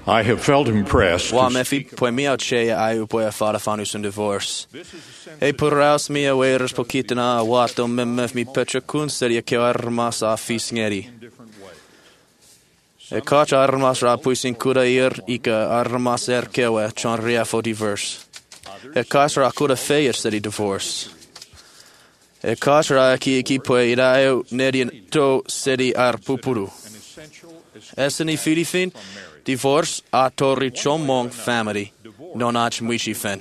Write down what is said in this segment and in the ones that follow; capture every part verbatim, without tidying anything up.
I have felt impressed Wa to me fi speak poi mi au che ai u poi a fara fanus un divorce. E puraus mi a weiras pokitana wato me me mi petra kun seria ke armas a fisngeri. E kach armas ra puisin kura ir ika armas er kewe chon riafo diverse. E kach ra kura feir seri divorce. E kach ra ki ki poi irao nerian to seri ar pupuru. Eseni filifin divorce a torri chomong family non ach mwishi fen.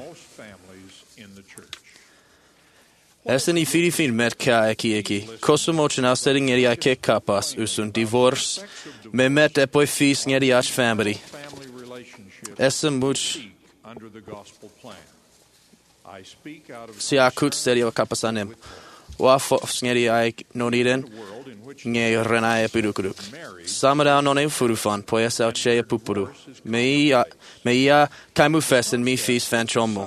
Eseni filifin met ka eki eki. Kosomo chana setting eri ake kapas usun divorce me met e poi fis ngeri ach family. Esem much si akut stereo kapasanem. Wa fos ngeri ai noniden nge renae pirukuru. Samada nonem furufan poi esau che pupuru. Meia meia kaimu festen mi fis fan chomo.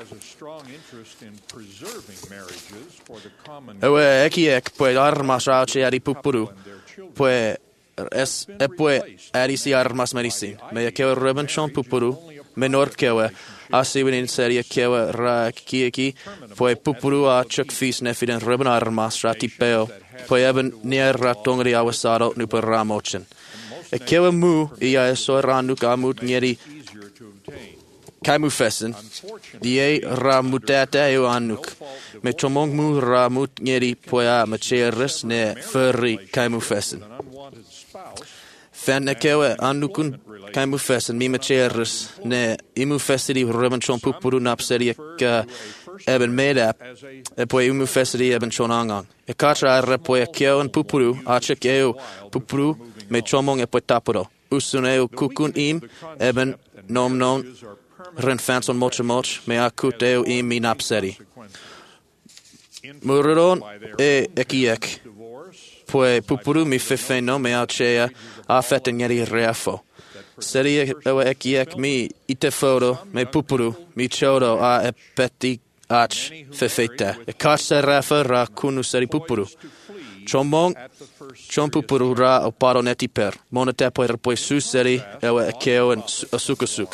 Ewe eki ek poi armas rao che ari pupuru. Poi es e poi ari si armas medicine. Meia kewe reben chon pupuru. Menor kewe asiwin in serie kewe ra kieki. Poi pupuru a chuk fis nefiden reben armas ra tipeo. Poi eben nier ra tongri awasado nu per ramochen. E kewe mu ia e so ranuk amut ngeri kaimu fessen. Die ra mutata e anuk. Me chomong mu ra mut ngeri poia macheres ne furri kaimu fessen. Fen e kewe anukun kaimu fessen mi macheres ne imu fessidi reben chon pupuru napseri ek eben medap e poi imu fessidi eben chon angang. E katra arre poi keo en pupuru achek eo pupuru me chomong e poi tapuro. Usun eo kukun im eben nom non ren fanson mocha moch me akut eo im mi napseri. Murodon e ekiek. Poi pupuru mi fefeno me achea a feten ngeri reafo. Seri ewe ekiek mi ite foto me pupuru mi chodo a e peti ach fefeta. E kach rafa ra kunu seri pupuru. Chomong chom pupuru ra o paro neti per. Monete poi poi su seri ewe ekeo en asukasuk.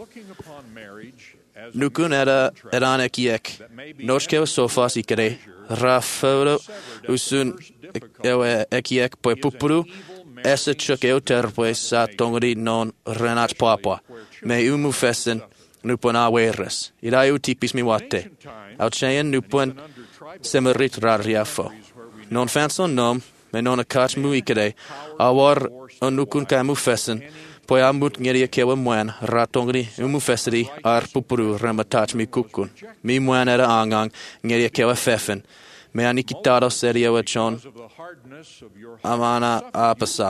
Nukun era eran ekiek. Noshkeo sofas ikere. Ra foto usun ewe ekiek poi pupuru. Esse chuk eo terpoi sa tongri non renach papa. Me umu fessen nupon aweres. Idaiu tipis mi wate. Au cheyen nupon semerit rariafo. Non fanson nom, me non a kach mu ikede. Awar onukun ka mu fessen. Poi amut ngeri kewa mwen ratongri umu fesseri ar pupuru rematach mi kukun. Mi mwen era angang ngeri kewa feffen. Me anikitado seria wachon amana apasa.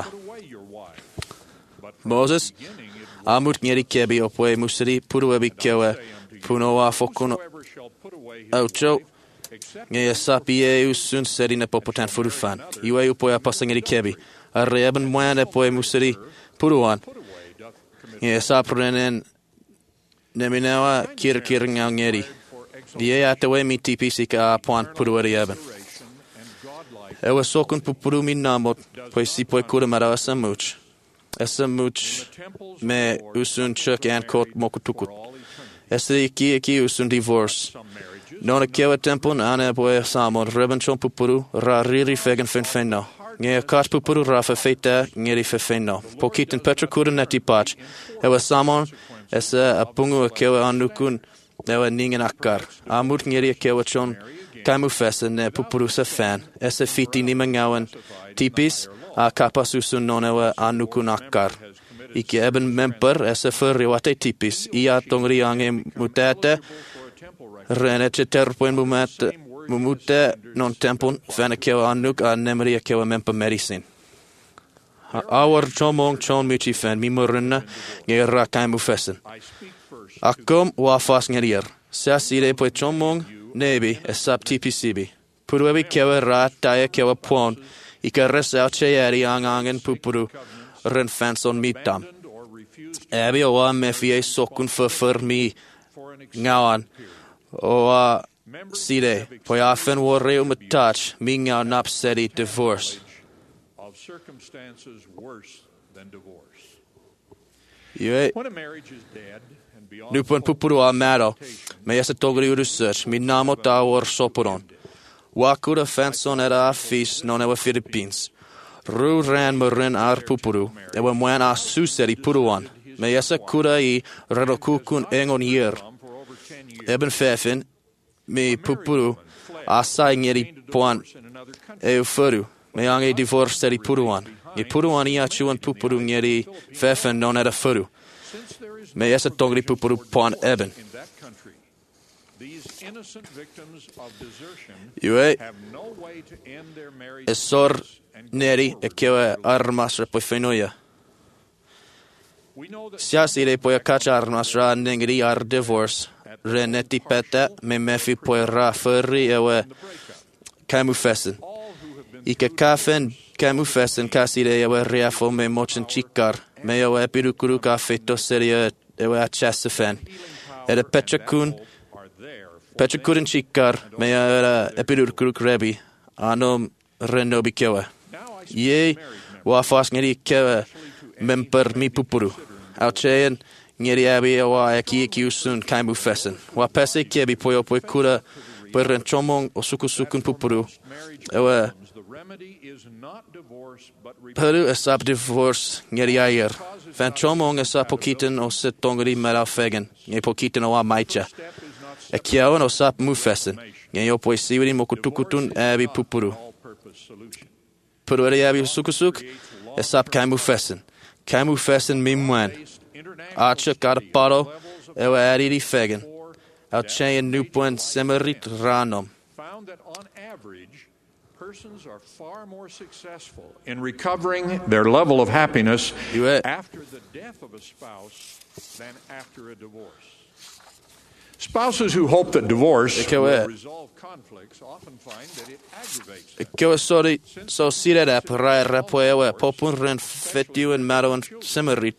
Moses amut ngeri kebi opwe musiri puru ebi kewe puno a fokun aucho nge sapie usun seri ne popotan furufan. Iwe upoe apasa ngeri kebi. Arre eben mwen epoe musiri puruan. Nge saprenen neminawa kir kir ngeri. Die atewe mi tipisi ka puan puruari eben. Ewe sokun pupuru mi namot, poi si poi kura mara asa much. Asa much me usun chuk an kot mokutukut. Asa iki iki usun divorce. Nona kewa tempon ane poi samon reben chon pupuru ra riri fegen fen fenno. Nge kash pupuru ra fe feita ngeri fe fenno. Pokitin petra kura neti pach. Ewe samon esa apungu kewa anukun ewe ningen akkar. Amut ngeri kewa chon kaimu fessen ne pupuru sa fan. Ese fiti ni mangawan tipis a kapas usun non ewe anukun akkar. Ike eben memper ese furri wate tipis. Ia tongri ange mutete rene che terpoen mumete mumute non tempon fene kewa anuk a nemri kewa memper medicine. Awar chomong chon michi fan mi murunna ngerra kaimu fessen. Akom wafas ngerier. Sasire poi chomong nebi esap tipisibi. Puru ebi kewa rat daya kewa pon. Ika resau cheyeri angangen pupuru ren fanson mitam. Ebi oa mefie sokun fufur mi ngawan. Oa sire poi afen warreu matach mi ngaw napsedi divorce. of circumstances worse than divorce. Iwe, nupon pupuru a mero, me esa togri research, mi namo ta or soporon. Wakura fanson era a fis non ewa Philippines. Ru ran marin ar pupuru, ewa mwen a suseri puruan. Me esa kura i redokukun engon yer. Eben fefin, mi pupuru, asa ngeri poan eu furu. Me ange divorce seri puruan. I puruan ia chuan pupuru ngeri fefin non era furu. Me esa togri pupuru poan eben. Iwe, esor neri e kewe armas repoi fenoia. Siasi de poi a kacha armas ra nengri ar divorce. Reneti peta me mefi poi ra furri ewe kamufessen. Ike kafen kamufessen kasi de ewe reafo me mochen chikar. Me ewe epirukuru ka feto seria ewe a chesefen. Ede pechakun Pechakun chikar me era epirukuru rebi. Anom renobi kewe. Ye wa fas ngeri kewe memper mi pupuru. Auchean ngeri abi wa aki ki usun kaimu fessen. Wa pese kebi poyo poi kura per chomong o sukusukun pupuru. Ewe Peru esap divorce ngeri ayer. Fan chomong esap pokiten o setongri mera fegen. Nge pokiten o a maicha. E kiawan o sap mu fessen. Nge yo poi siwiri mokutukutun abi pupuru. Peru eri abi sukusuk esap kaimu fessen. Kaimu fessen mi mwen. Acha karaparo ewe ariri fegen. Auchean nupuen semerit ranom. Found that on average, persons are far more successful in recovering their level of happiness after the death of a spouse than after a divorce. Spouses who hope that divorce will resolve conflicts often find that it aggravates them. Kewe sorry, so sirera rai rapoewe popun ren fetiuen maroen semerit.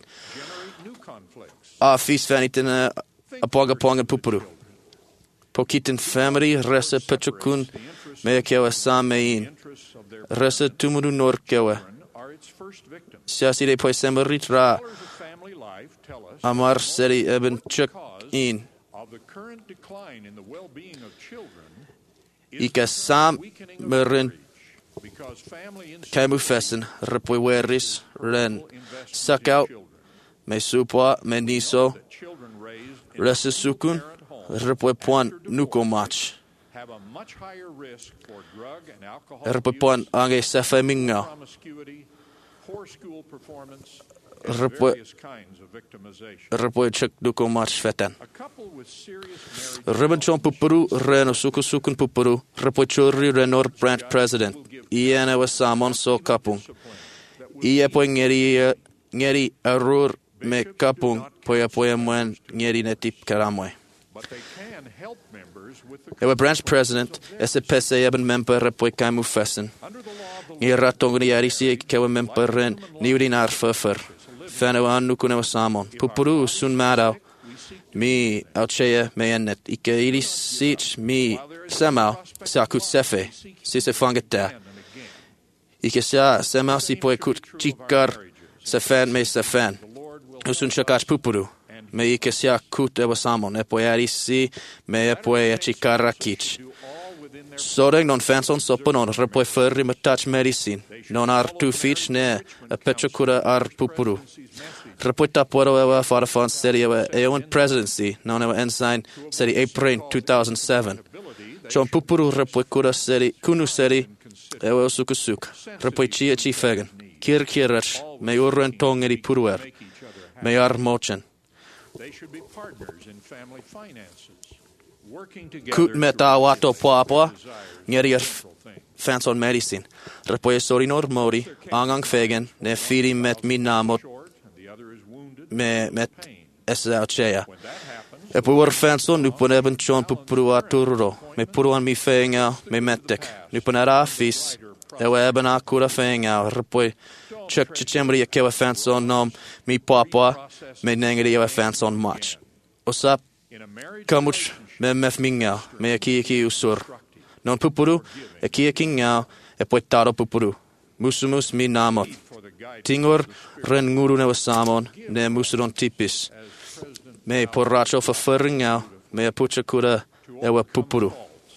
A fis faniten a poga ponga pupuru. Pokiten family resa pechukun me kewe samein. Resa tumuru nor kewe. Siasi de poi semerit ra. Amar seri eben chuk in. Ika sam merin kaimu fessen repoi weris ren sakau me supwa me niso resa sukun repoi poan nuko match repoi poan ange sefe minga repoi repoi chek nuko match fetan Ribbon chon pupuru reno suku sukun pupuru repoi churri renor branch president iene wa samon so kapung ie poi ngeri ngeri arur me kapung poi poi mwen ngeri netip karamwe Ewe branch president ese pese eben member repoi kaimu fessen ngi ratongri arisi kewe member ren niwrin arfer fene wa nukune wa samon pupuru sun madao mi auchea me ennet ike ili sich mi semau sa kut sefe si se fangeta ike sa semau si poi kut chikar sefen me sefen usun shakash pupuru me ike sa kut ewa samon e poi arisi me e poi e chikara kich Soreng non fanson soponon repoi ferri me touch medicine non ar tu fich ne a pechakura ar pupuru repoi tapuero ewa farafon seri ewa ewan presidency non ewa ensign seri April two thousand seven chon pupuru repoi kura seri kunu seri ewa sukusuk repoi chia chi fegen kir kirach me urren tongeri puruer me ar mochen Kut meta wato poapoa, ngeri fanson medicine. Repoi sorinor mori, angang fegen, ne firi met minamot, me met esa auchea. E poi war fanson, nu pon eben chon pupurua turro, me puruan mi fenga, me metek, nu pon era fis, ewe eben akura fenga, repoi chek chichemri kewe fanson nom, mi poapoa, me nengeri ewe fanson match. Osap, kamuch, me mef minga, me aki aki usur. Non pupuru, aki aki ngao, e poi taro pupuru. Musumus mi namot. tingor ren nguru newa samon ne musuron tipis. Me porracho förföringau me pucha kura ewa pupuru.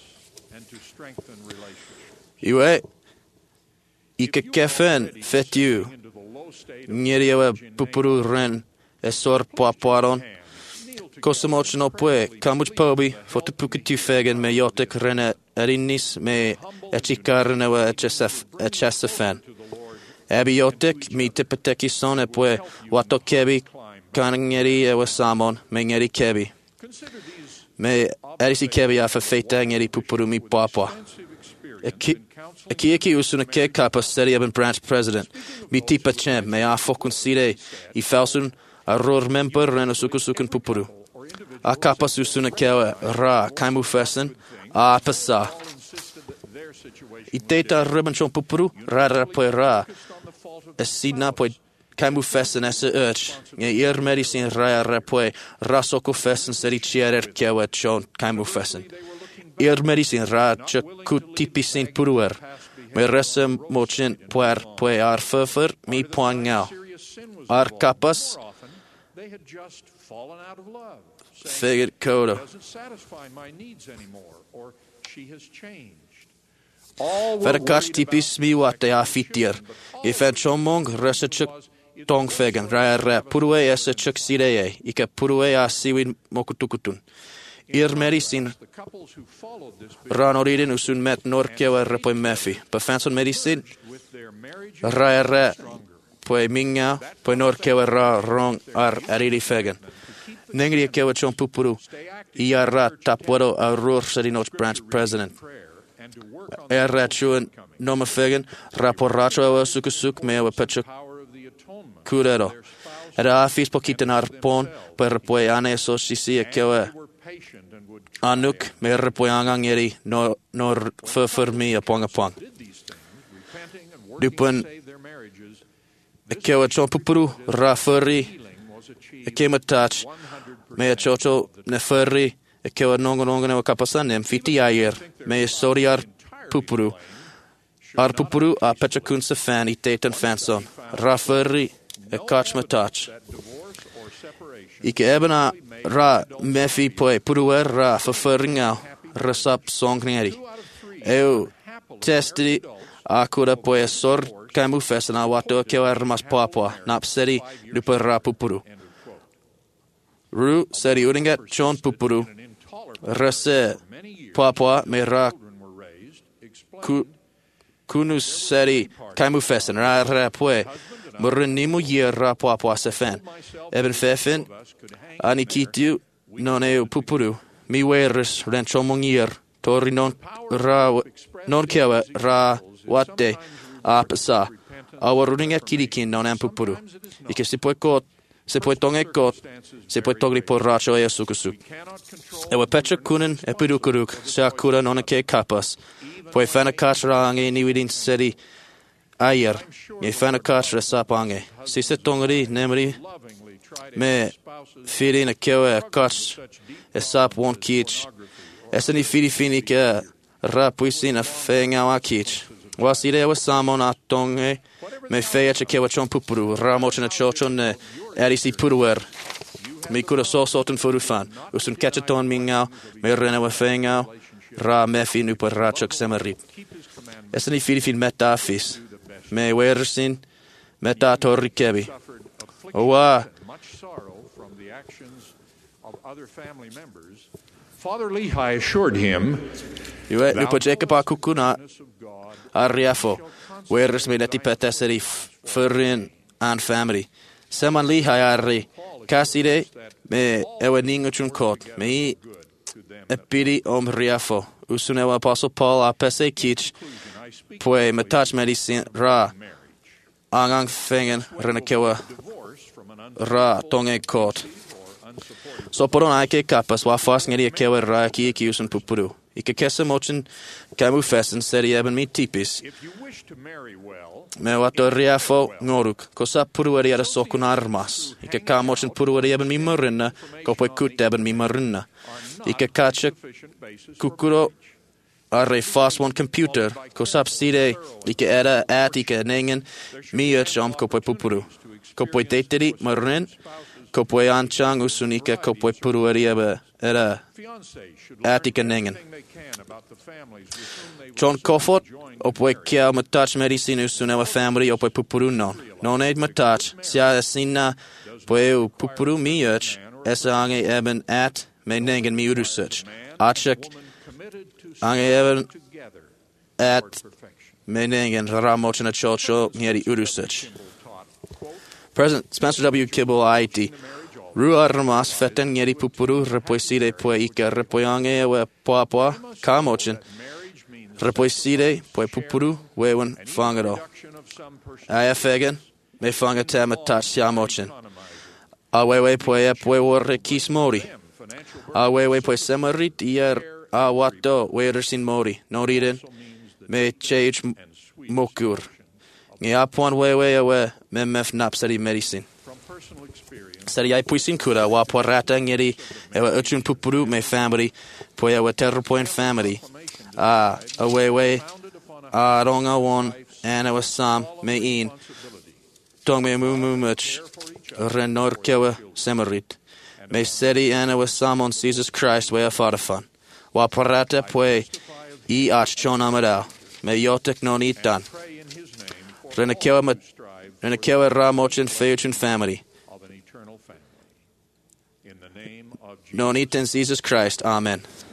Iwe ika kefen fetiu ngeri ewa pupuru ren esor poapoaron. Kosamochen opwe kamuch pobi fotupukitu fegen me jotek rene erinnis me echikarne wa echesafen. Ebi jotek mi tipeteki son epwe wato kebi kanangeri ewa samon me ngeri kebi. Me erisi kebi afa feita ngeri pupuru mi papa. Eki eki usuna ke kapa seri eben branch president. Mi tipa champ me a fokun sire I falsun a ror member rena sukusukun pupuru. A kapa susuna kewa ra kaimu fessen a pasa. I teta ribbon chon pupuru ra ra poi ra. Es sidna poi kaimu fessen esse urch. Nge ir medicine ra ra poi ra soko fessen seri chierer kewa chon kaimu fessen. Ir medicine ra ch kut tipi sin puruer. Me rese mochen puer poi ar furfur mi poangau. Ar kapas figured coda. Verkast tipis mi wate a fitier. If en chomong resechuk tong fegen ra purue esechuk sireye. Ike purue a siwin mokutukutun. Ir medicine ranoriden usun met norkewa repoi mefi. Befanson medicine ra ra poi minga poi norkewa ra rong ar ariri fegen. Nengri kewa chon pupuru. Ia ra tapwado a rur sedinoch branch president. Era chuen noma fegen raporracho ewa sukusuk me ewa pechuk kurero. Era afis pokiten arpon per poi ane so sisi e kewa anuk me repoi angang eri no no furfur mi apong apong. Dupun e kewa chon pupuru ra furri e kema touch me chocho ne furri e kewa nongo nongo newa kapasan nem fiti ayer me sori ar pupuru. Ar pupuru a pechakun sa fan I tetan fanson. Ra furri e kachma touch. Ike ebena ra mefi poi puruer ra furringau rasap songneri. Eu testi a kura poi sor kaimu fesana wato kewa ramas papua napseri lupa ra pupuru. Ru seri uringat chon pupuru. Rase papua me ra ku kunus seri kaimu fessen ra ra pue murnimu yer ra papua sefen eben fefen ani kitu non eu pupuru mi weres ren chomongier tori non ra non kewa ra wate apsa awaruninga kirikin non am pupuru ike si poi kot se poi tonge kot se poi togri porracho e sukusuk ewa pecha kunen e pirukuruk se akura non ke kapas poi fana kashra ange ni widin seri ayer e fana kashra sapange si se tongri nemri me firin a kewa kash e sap won kich esani firi fini ke ra puisin a fenga wa kich wasire wa samon a tonge me fecha kewa chon pupuru ramochna chochon ne erisi puruer mi kura so soten furufan usun ketchaton mingau me rena wa fengau ra mefi nu per rachok semerit. Esani fili fin meta afis. Me wersin meta torri kebi. Owa. Father Lehi assured him Iwe nu per Jacob kukuna arriafo. Wers me neti peteseri furrin an family. Seman Lehi arri kaside me ewe ninguchun kot. Me epiri om riafo. Usunewa apostle Paul a pese kich. Pue metach medicine ra. Angang fengen renakewa ra tonge kot. So poron aike kapas wa fas ngeri kewa ra ki ki usun pupuru. Ike kesa mochen kamu fessen seri eben mi tipis. Me wato riafo ngoruk. Kosa purueri ada sokun armas. Ike ka mochen purueri eben mi marinna. Ko poi kut eben mi marinna. Ike kache kukuro arre fas one computer, ko sapside, ike era at ike nengen, mi chom ko poi pupuru. Ko poi teteri, marin, ko poi anchang usunika, ko poi puru eriaba, era at ike nengen. John Kofot, o poi kia matach medicine usunewa family, o poi pupuru non. Non ed matach, sia sinna, poi u pupuru mi ech, esa ange eben at, me nengen mi urusach. Achak, ange even at meningen ramochana chocho ngeri urusach. President Spencer W. Kibble I T. Rua ramas feten ngeri pupuru repoiside poe ika repoyange we poa poa kamochin. Repoiside poe pupuru wewen fangado. Ayafegen me fangata matach yamochin. Awewe poe poe wore kismori. Awewe poe semarit ier Awato, weersin mori, noriden, me chage mokur. Nge apuan wewe awe, me mef nap sari medicine. Sari ai puisin kura, wa porata ngeri, ewa uchun pupuru me family, poe awa terror point family. Ah, awewe, ah, ronga won, and awa sam, me in. Tong me mumu much, renor kewa semerit. Me seri and awa sam on Jesus Christ, we a father fun. Wa parata pue I ach chon amadao. Me yotek non itan. Renakewa mat Renakewa ramochin feuchin family. Non iten Jesus Christ. Amen.